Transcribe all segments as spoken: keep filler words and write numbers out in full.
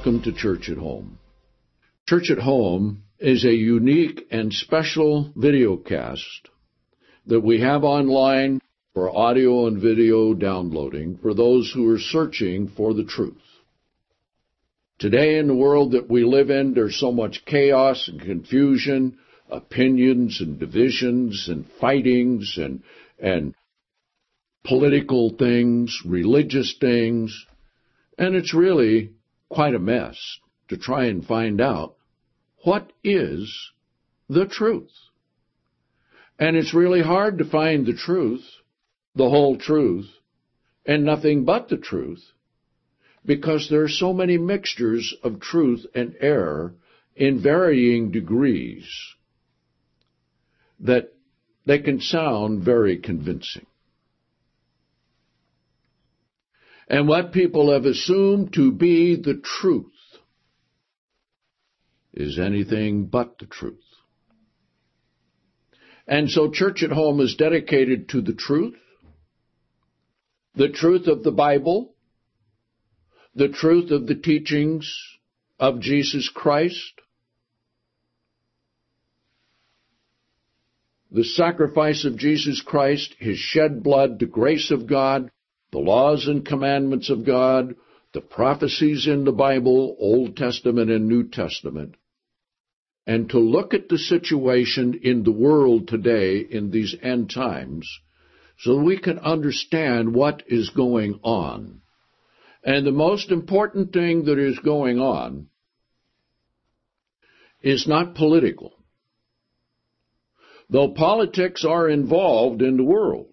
welcome to Church at Home. Church at Home is a unique and special videocast that we have online for audio and video downloading for those who are searching for the truth. Today in the world that we live in, there's so much chaos and confusion, opinions and divisions and fightings and, and political things, religious things, and it's really quite a mess to try and find out what is the truth. And it's really hard to find the truth, the whole truth, and nothing but the truth, because there are so many mixtures of truth and error in varying degrees that they can sound very convincing. And what people have assumed to be the truth is anything but the truth. And so Church at Home is dedicated to the truth, the truth of the Bible, the truth of the teachings of Jesus Christ, the sacrifice of Jesus Christ, His shed blood, the grace of God, the laws and commandments of God, the prophecies in the Bible, Old Testament and New Testament, and to look at the situation in the world today in these end times so that we can understand what is going on. And the most important thing that is going on is not political, though politics are involved in the world.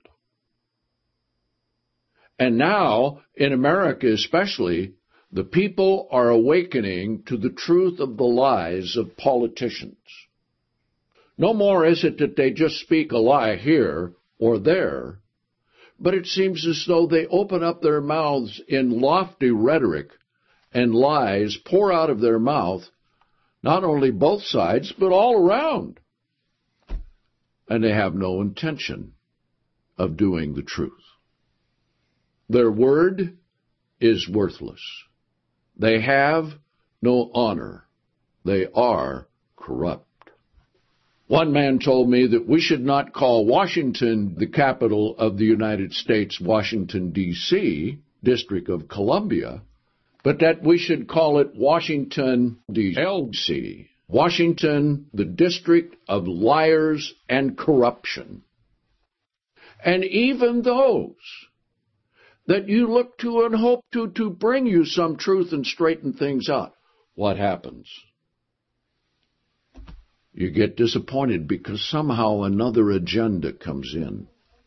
And now, in America especially, the people are awakening to the truth of the lies of politicians. No more is it that they just speak a lie here or there, but it seems as though they open up their mouths in lofty rhetoric and lies pour out of their mouth, not only both sides, but all around. And they have no intention of doing the truth. Their word is worthless. They have no honor. They are corrupt. One man told me that we should not call Washington the capital of the United States, Washington, D C, District of Columbia, but that we should call it Washington, D C, Washington, the District of Liars and Corruption. And even those that you look to and hope to to bring you some truth and straighten things out, what happens? You get disappointed because somehow another agenda comes in.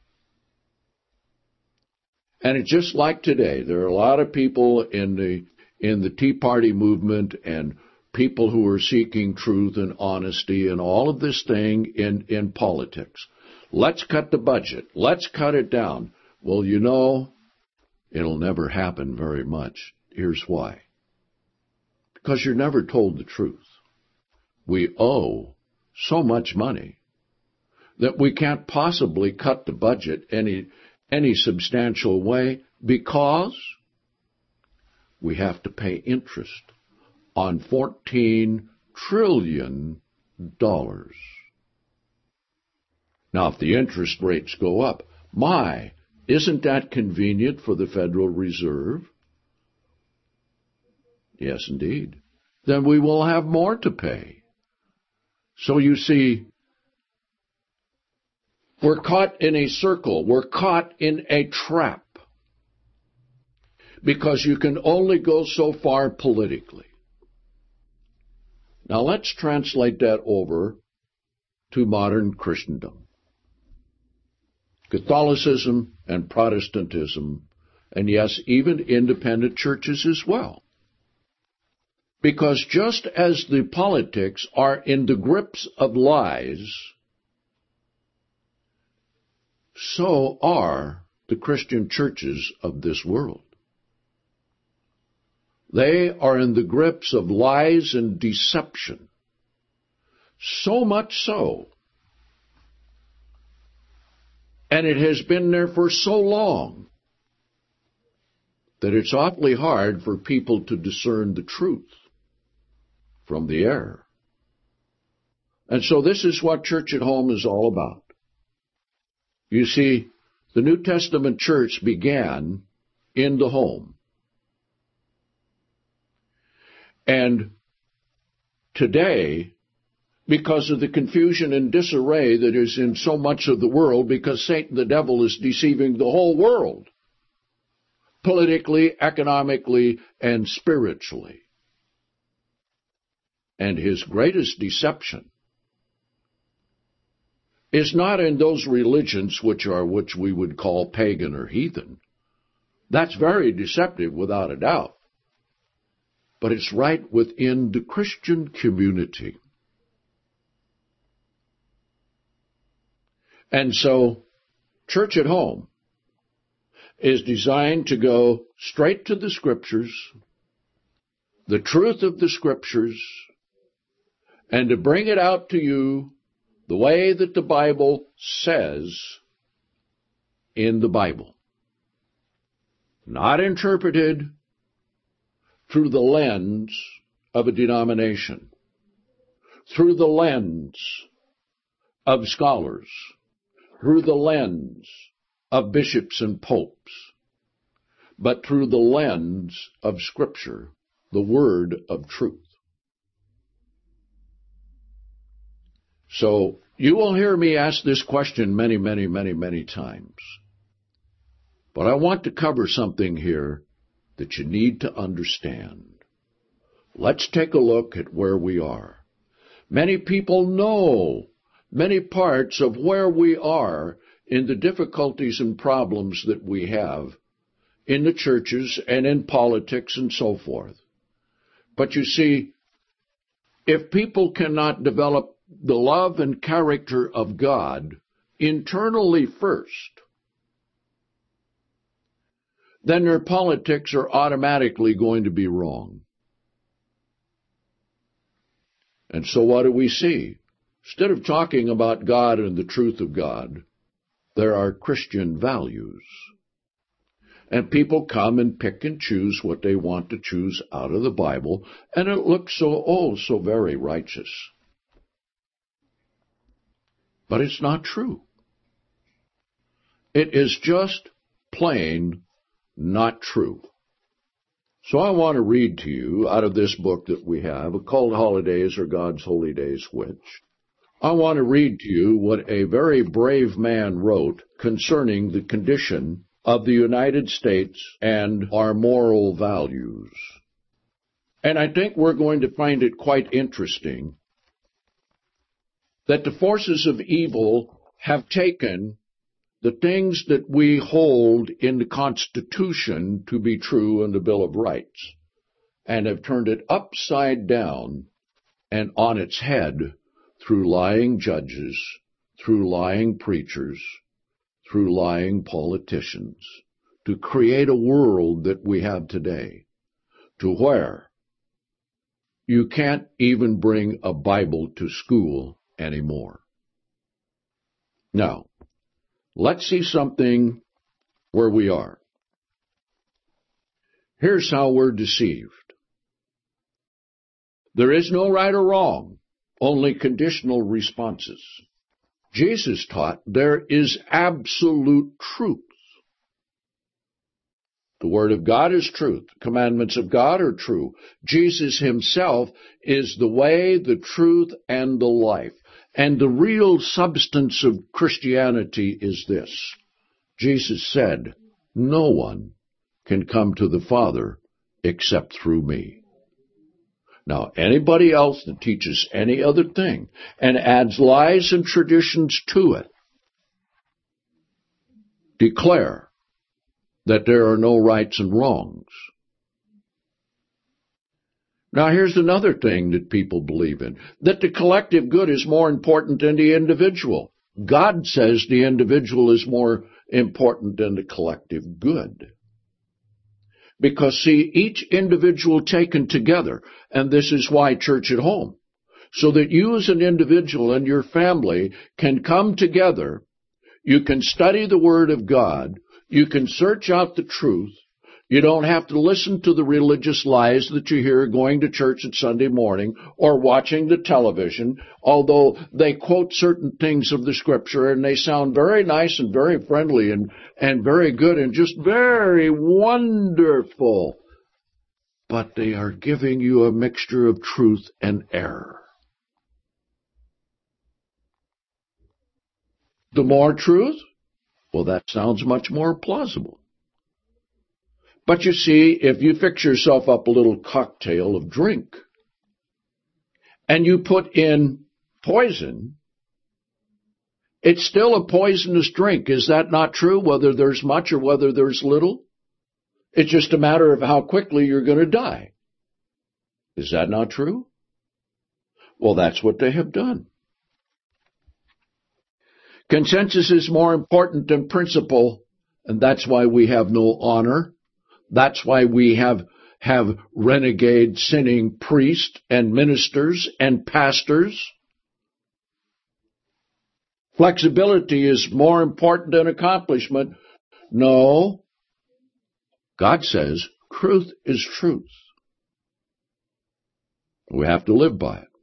And it's just like today. There are a lot of people in the in the Tea Party movement and people who are seeking truth and honesty and all of this thing in, in politics. Let's cut the budget. Let's cut it down. Well, you know, it'll never happen very much. Here's why. Because you're never told the truth. We owe so much money that we can't possibly cut the budget any any substantial way because we have to pay interest on fourteen trillion dollars. Now, if the interest rates go up, my, isn't that convenient for the Federal Reserve? Yes, indeed. Then we will have more to pay. So you see, we're caught in a circle. We're caught in a trap because you can only go so far politically. Now let's translate that over to modern Christendom. Catholicism and Protestantism, and yes, even independent churches as well. Because just as the politics are in the grips of lies, so are the Christian churches of this world. They are in the grips of lies and deception, so much so, and it has been there for so long, that it's awfully hard for people to discern the truth from the error. And so this is what Church at Home is all about. You see, the New Testament church began in the home. And today, because of the confusion and disarray that is in so much of the world, because Satan the devil is deceiving the whole world, politically, economically, and spiritually. And his greatest deception is not in those religions which are which we would call pagan or heathen. That's very deceptive without a doubt. But it's right within the Christian community. And so, Church at Home is designed to go straight to the Scriptures, the truth of the Scriptures, and to bring it out to you the way that the Bible says in the Bible. Not interpreted through the lens of a denomination, through the lens of scholars, through the lens of bishops and popes, but through the lens of Scripture, the word of truth. So, you will hear me ask this question many, many, many, many times. But I want to cover something here that you need to understand. Let's take a look at where we are. Many people know many parts of where we are in the difficulties and problems that we have in the churches and in politics and so forth. But you see, if people cannot develop the love and character of God internally first, then their politics are automatically going to be wrong. And so what do we see? Instead of talking about God and the truth of God, there are Christian values. And people come and pick and choose what they want to choose out of the Bible, and it looks so, oh, so very righteous. But it's not true. It is just plain not true. So I want to read to you out of this book that we have, Occult Holidays or God's Holy Days Which. I want to read to you what a very brave man wrote concerning the condition of the United States and our moral values. And I think we're going to find it quite interesting that the forces of evil have taken the things that we hold in the Constitution to be true in the Bill of Rights and have turned it upside down and on its head through lying judges, through lying preachers, through lying politicians, to create a world that we have today, to where you can't even bring a Bible to school anymore. Now, let's see something where we are. Here's how we're deceived. There is no right or wrong, only conditional responses. Jesus taught there is absolute truth. The Word of God is truth. The commandments of God are true. Jesus himself is the way, the truth, and the life. And the real substance of Christianity is this. Jesus said, no one can come to the Father except through me. Now, anybody else that teaches any other thing and adds lies and traditions to it, declare that there are no rights and wrongs. Now, here's another thing that people believe in, that the collective good is more important than the individual. God says the individual is more important than the collective good. Because, see, each individual taken together, and this is why Church at Home, so that you as an individual and your family can come together, you can study the Word of God, you can search out the truth, You don't have to listen to the religious lies that you hear going to church at Sunday morning or watching the television, although they quote certain things of the Scripture and they sound very nice and very friendly and, and very good and just very wonderful. But they are giving you a mixture of truth and error. The more truth? Well, that sounds much more plausible. But you see, if you fix yourself up a little cocktail of drink, and you put in poison, it's still a poisonous drink. Is that not true, whether there's much or whether there's little? It's just a matter of how quickly you're going to die. Is that not true? Well, that's what they have done. Consensus is more important than principle, and that's why we have no honor. That's why we have, have renegade sinning priests and ministers and pastors. Flexibility is more important than accomplishment. No. God says truth is truth. We have to live by it.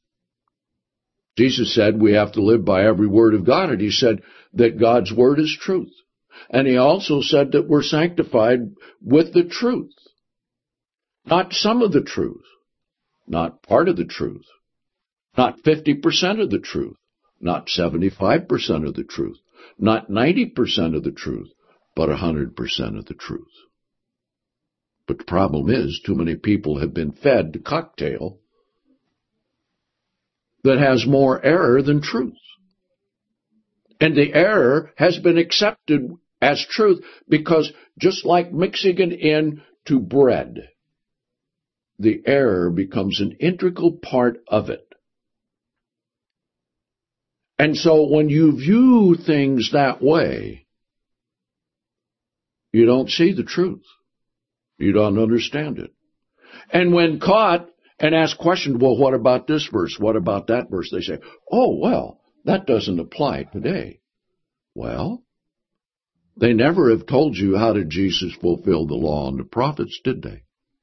Jesus said we have to live by every word of God, and he said that God's word is truth. And he also said that we're sanctified with the truth. Not some of the truth. Not part of the truth. Not fifty percent of the truth. Not seventy-five percent of the truth. Not ninety percent of the truth. But one hundred percent of the truth. But the problem is, too many people have been fed the cocktail that has more error than truth. And the error has been accepted as truth because just like mixing it into bread, the error becomes an integral part of it. And so when you view things that way, you don't see the truth. You don't understand it. And when caught and asked questions, well, what about this verse? What about that verse? They say, oh, well, that doesn't apply today. Well, they never have told you how did Jesus fulfill the law and the prophets, did they?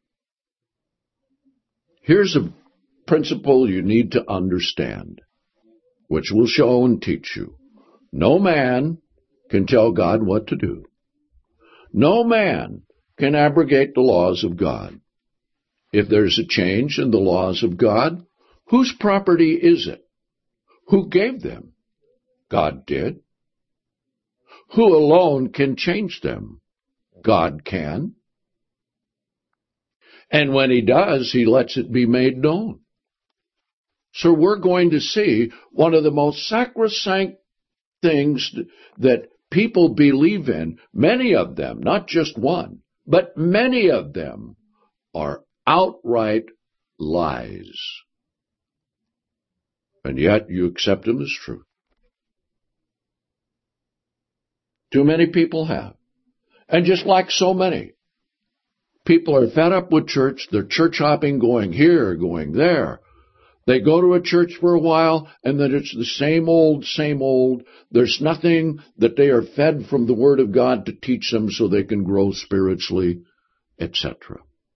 Here's a principle you need to understand, which will show and teach you. No man can tell God what to do. No man can abrogate the laws of God. If there's a change in the laws of God, whose property is it? Who gave them? God did. Who alone can change them? God can. And when he does, he lets it be made known. So we're going to see one of the most sacrosanct things that people believe in, many of them, not just one, but many of them are outright lies. And yet you accept them as true. Too many people have. And just like so many, people are fed up with church. They're church hopping, going here, going there. They go to a church for a while, and then it's the same old, same old. There's nothing that they are fed from the Word of God to teach them so they can grow spiritually, et cetera.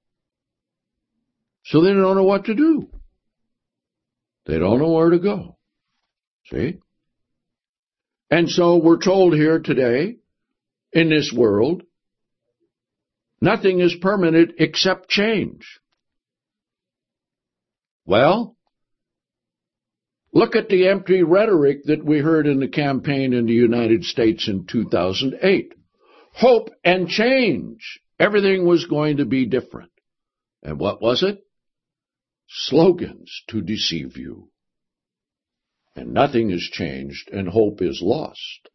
So they don't know what to do. They don't know where to go. See? And so we're told here today, in this world, nothing is permanent except change. Well, look at the empty rhetoric that we heard in the campaign in the United States in two thousand eight. Hope and change. Everything was going to be different. And what was it? Slogans to deceive you. And nothing is changed, and hope is lost.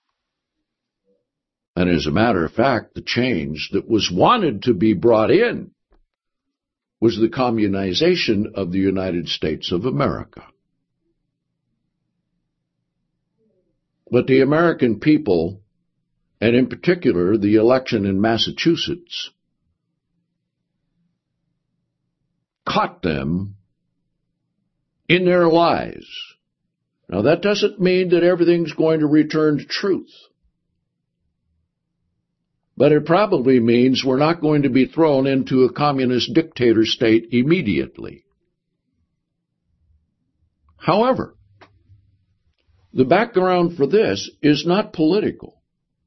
And as a matter of fact, the change that was wanted to be brought in was the communization of the United States of America. But the American people, and in particular the election in Massachusetts, caught them in their lies. Now, that doesn't mean that everything's going to return to truth. but it probably means we're not going to be thrown into a communist dictator state immediately. However, the background for this is not political.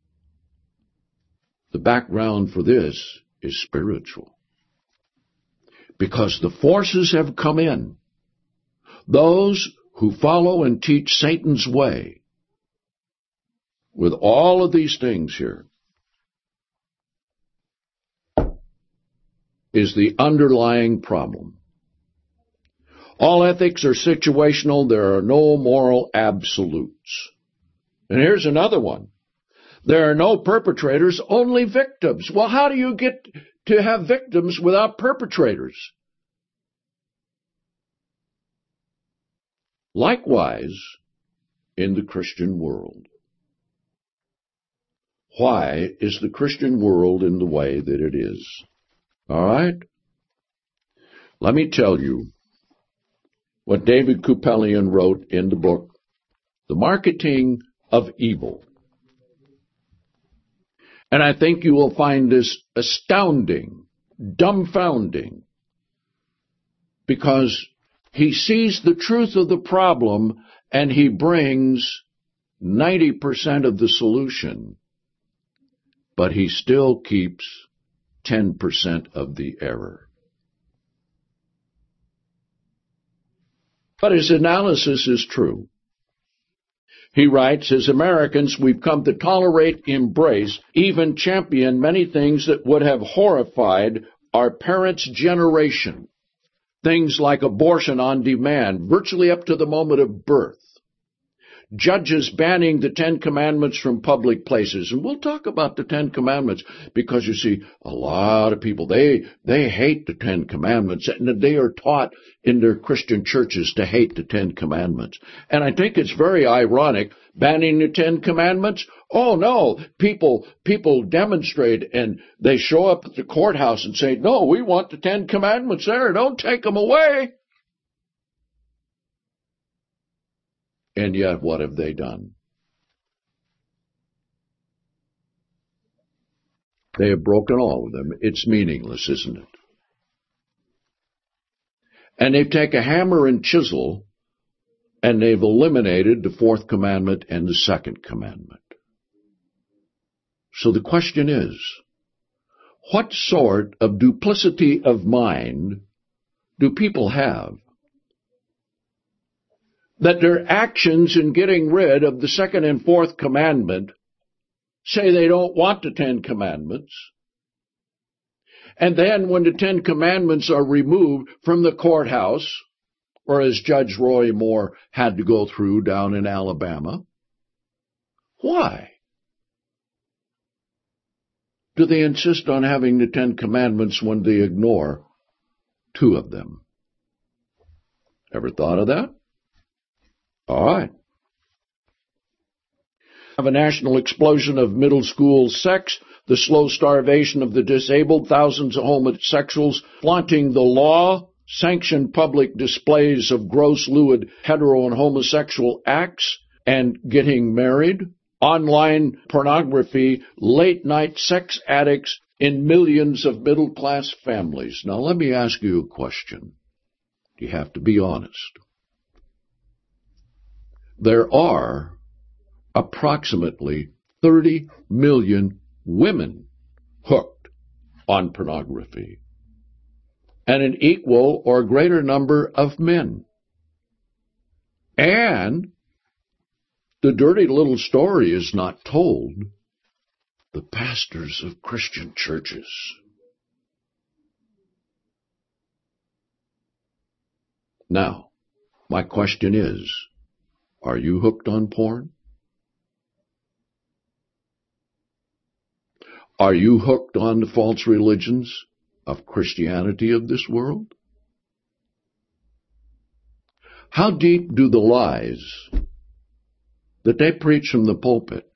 The background for this is spiritual. Because the forces have come in. Those who follow and teach Satan's way, with all of these things here, is the underlying problem. All ethics are situational. There are no moral absolutes. And here's another one. There are no perpetrators, only victims. Well, how do you get to have victims without perpetrators? Likewise, in the Christian world. Why is the Christian world in the way that it is? All right? Let me tell you what David Kupelian wrote in the book, The Marketing of Evil. And I think you will find this astounding, dumbfounding, because he sees the truth of the problem and he brings ninety percent of the solution, but he still keeps ten percent of the error. But his analysis is true. He writes, as Americans, we've come to tolerate, embrace, even champion many things that would have horrified our parents' generation. Things like abortion on demand, virtually up to the moment of birth. Judges banning the Ten Commandments from public places. And we'll talk about the Ten Commandments because, you see, a lot of people, they they hate the Ten Commandments, and they are taught in their Christian churches to hate the Ten Commandments. And I think it's very ironic, banning the Ten Commandments. Oh, no, people people demonstrate, and they show up at the courthouse and say, no, we want the Ten Commandments there. Don't take them away. And yet, what have they done? They have broken all of them. It's meaningless, isn't it? And they take a hammer and chisel, and they've eliminated the fourth commandment and the second commandment. So the question is, what sort of duplicity of mind do people have that their actions in getting rid of the second and fourth commandment say they don't want the Ten Commandments, and then when the Ten Commandments are removed from the courthouse, or as Judge Roy Moore had to go through down in Alabama, why do they insist on having the Ten Commandments when they ignore two of them? Ever thought of that? All right. Have a national explosion of middle school sex, the slow starvation of the disabled, thousands of homosexuals flaunting the law, sanctioned public displays of gross, lewd, hetero and homosexual acts, and getting married, online pornography, late-night sex addicts in millions of middle-class families. Now, let me ask you a question. You have to be honest. There are approximately thirty million women hooked on pornography, and an equal or greater number of men. And the dirty little story is not told. The pastors of Christian churches. Now, my question is, are you hooked on porn? Are you hooked on the false religions of Christianity of this world? How deep do the lies that they preach from the pulpit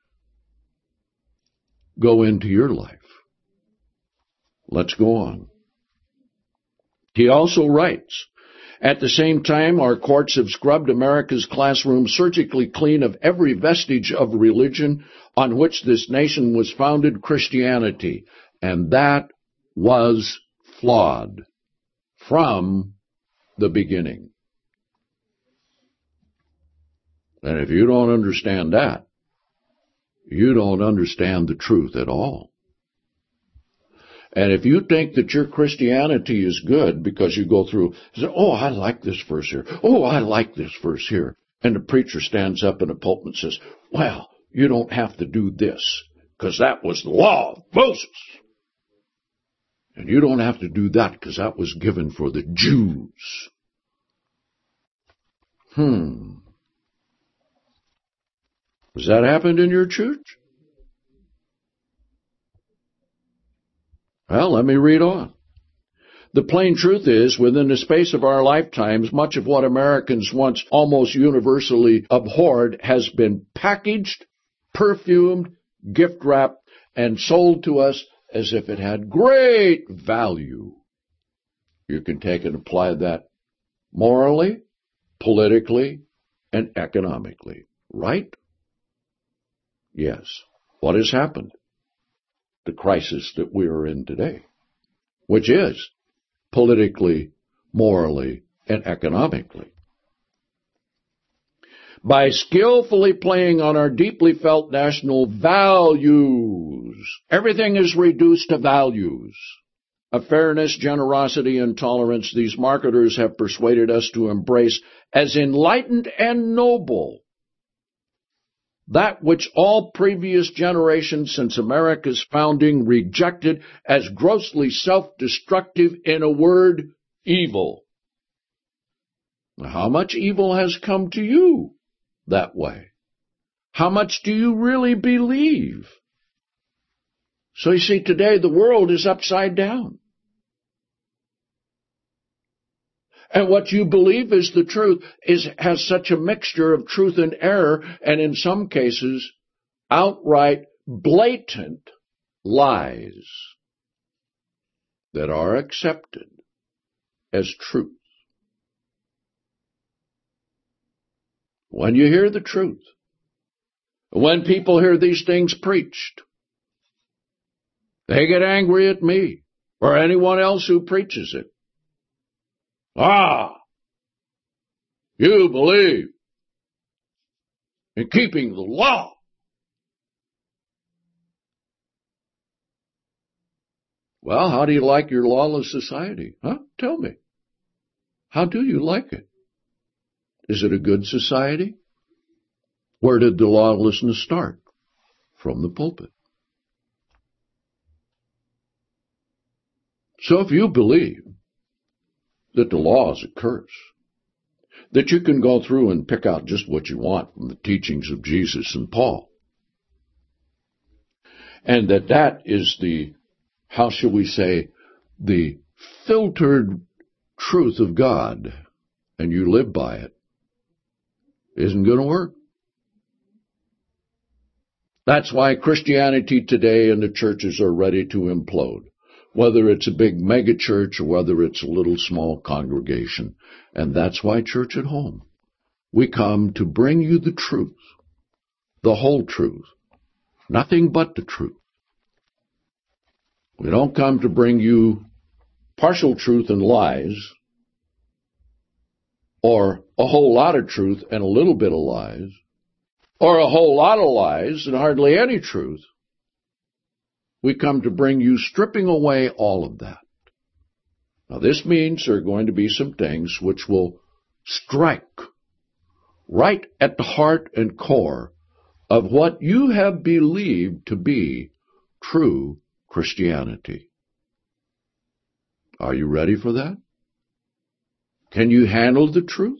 go into your life? Let's go on. He also writes, At the same time, our courts have scrubbed America's classrooms surgically clean of every vestige of religion on which this nation was founded, Christianity. And that was flawed from the beginning. And if you don't understand that, you don't understand the truth at all. And if you think that your Christianity is good because you go through, say, oh, I like this verse here. Oh, I like this verse here. And the preacher stands up in the pulpit and says, well, you don't have to do this because that was the law of Moses. And you don't have to do that because that was given for the Jews. Hmm. Has that happened in your church? Well, let me read on. The plain truth is, within the space of our lifetimes, much of what Americans once almost universally abhorred has been packaged, perfumed, gift-wrapped, and sold to us as if it had great value. You can take and apply that morally, politically, and economically, right? Yes. What has happened? The crisis that we are in today, which is politically, morally, and economically. By skillfully playing on our deeply felt national values, everything is reduced to values. Of fairness, generosity, and tolerance, these marketers have persuaded us to embrace as enlightened and noble that which all previous generations since America's founding rejected as grossly self-destructive, in a word, evil. How much evil has come to you that way? How much do you really believe? So you see, today the world is upside down. And what you believe is the truth is has such a mixture of truth and error, and in some cases, outright blatant lies that are accepted as truth. When you hear the truth, when people hear these things preached, they get angry at me or anyone else who preaches it. Ah, you believe in keeping the law. Well, how do you like your lawless society? Huh? Tell me. How do you like it? Is it a good society? Where did the lawlessness start? From the pulpit. So if you believe that the law is a curse, that you can go through and pick out just what you want from the teachings of Jesus and Paul, and that that is the, how shall we say, the filtered truth of God, and you live by it, isn't going to work. That's why Christianity today and the churches are ready to implode, whether it's a big mega church or whether it's a little small congregation. And that's why Church at Home, we come to bring you the truth, the whole truth, nothing but the truth. We don't come to bring you partial truth and lies, or a whole lot of truth and a little bit of lies, or a whole lot of lies and hardly any truth. We come to bring you stripping away all of that. Now, this means there are going to be some things which will strike right at the heart and core of what you have believed to be true Christianity. Are you ready for that? Can you handle the truth?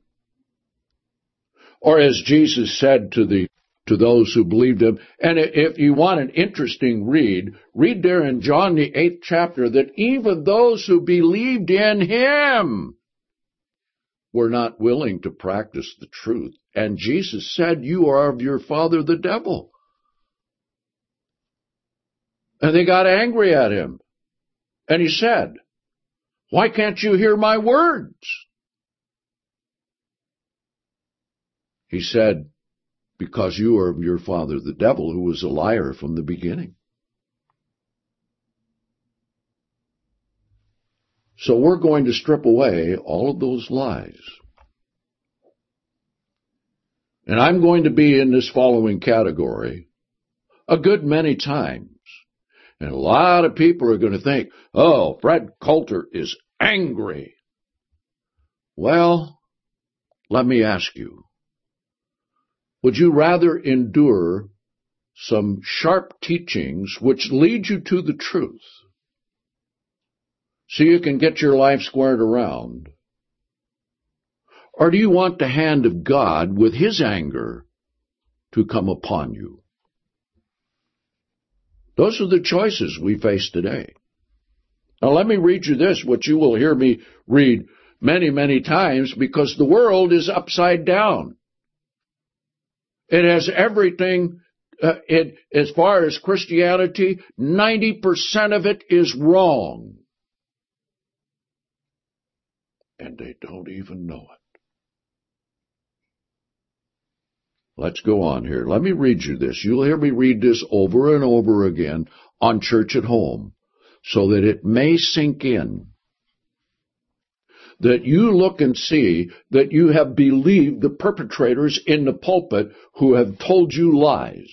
Or as Jesus said to the to those who believed him, and if you want an interesting read, read there in John the eighth chapter that even those who believed in him were not willing to practice the truth. And Jesus said, you are of your father the devil. And they got angry at him. And he said, why can't you hear my words? He said, because you are of your father the devil, who was a liar from the beginning. So we're going to strip away all of those lies. And I'm going to be in this following category a good many times. And a lot of people are going to think, oh, Fred Coulter is angry. Well, let me ask you, would you rather endure some sharp teachings which lead you to the truth so you can get your life squared around? Or do you want the hand of God with His anger to come upon you? Those are the choices we face today. Now let me read you this, which you will hear me read many, many times, because the world is upside down. It has everything, uh, it, as far as Christianity, ninety percent of it is wrong. And they don't even know it. Let's go on here. Let me read you this. You'll hear me read this over and over again on Church at Home, so that it may sink in. That you look and see that you have believed the perpetrators in the pulpit who have told you lies.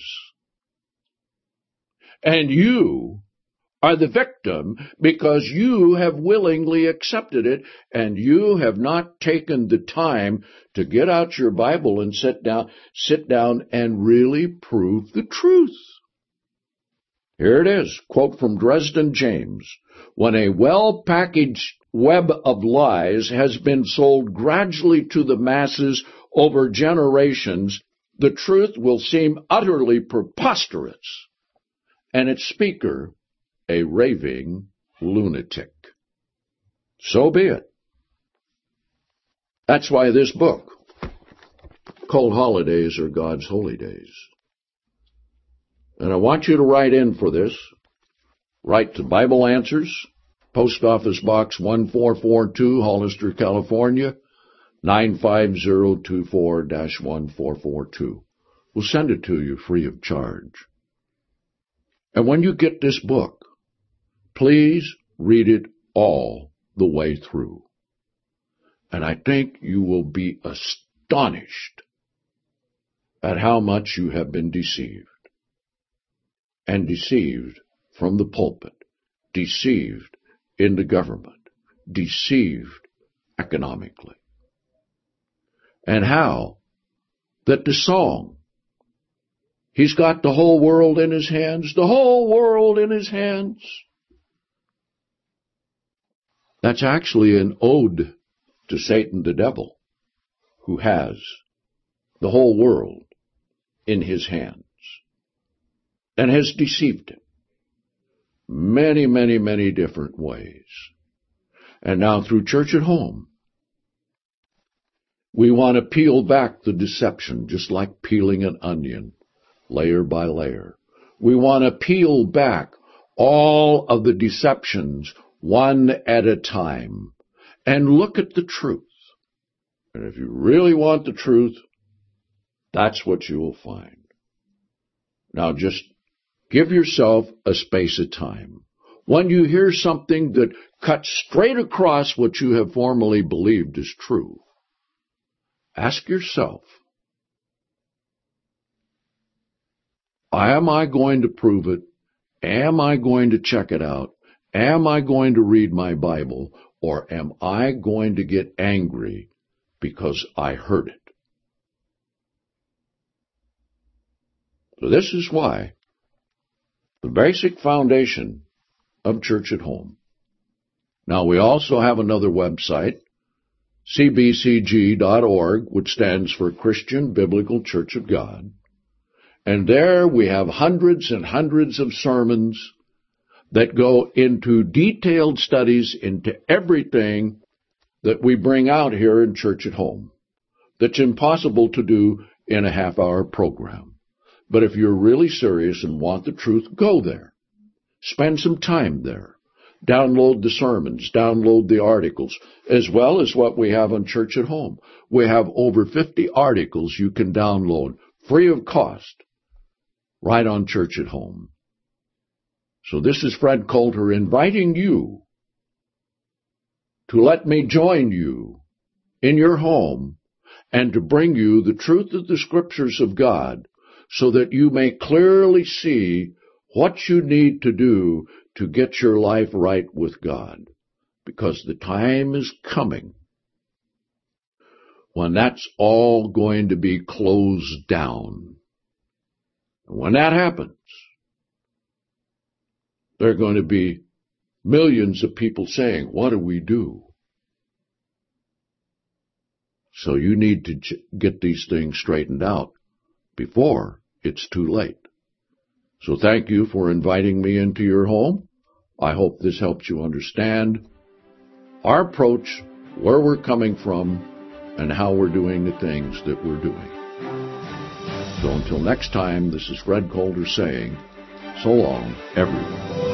And you are the victim because you have willingly accepted it, and you have not taken the time to get out your Bible and sit down, sit down and really prove the truth. Here it is, quote from Dresden James. When a well-packaged web of lies has been sold gradually to the masses over generations, the truth will seem utterly preposterous, and its speaker a raving lunatic. So be it. That's why this book, Cold Holidays Are God's Holy Days. And I want you to write in for this. Write to Bible Answers, Post Office Box one four four two, Hollister, California, nine five zero two four dash one four four two. We'll send it to you free of charge. And when you get this book, please read it all the way through. And I think you will be astonished at how much you have been deceived. And deceived from the pulpit, deceived in the government, deceived economically. And how that the song, he's got the whole world in his hands, the whole world in his hands. That's actually an ode to Satan the devil, who has the whole world in his hands and has deceived him many, many, many different ways. And now through Church at Home, we want to peel back the deception, just like peeling an onion, layer by layer. We want to peel back all of the deceptions one at a time, and look at the truth. And if you really want the truth, that's what you will find. Now just give yourself a space of time. When you hear something that cuts straight across what you have formerly believed is true, ask yourself, am I going to prove it? Am I going to check it out? Am I going to read my Bible, or am I going to get angry because I heard it? So this is why the basic foundation of Church at Home. Now, we also have another website, C B C G dot org, which stands for Christian Biblical Church of God. And there we have hundreds and hundreds of sermons that go into detailed studies into everything that we bring out here in Church at Home. That's impossible to do in a half-hour program. But if you're really serious and want the truth, go there. Spend some time there. Download the sermons, download the articles, as well as what we have on Church at Home. We have over fifty articles you can download free of cost right on Church at Home. So this is Fred Coulter inviting you to let me join you in your home and to bring you the truth of the Scriptures of God so that you may clearly see what you need to do to get your life right with God. Because the time is coming when that's all going to be closed down. And when that happens, there are going to be millions of people saying, what do we do? So you need to get these things straightened out before it's too late. So thank you for inviting me into your home. I hope this helps you understand our approach, where we're coming from, and how we're doing the things that we're doing. So until next time, this is Fred Coulter saying, so long, everyone.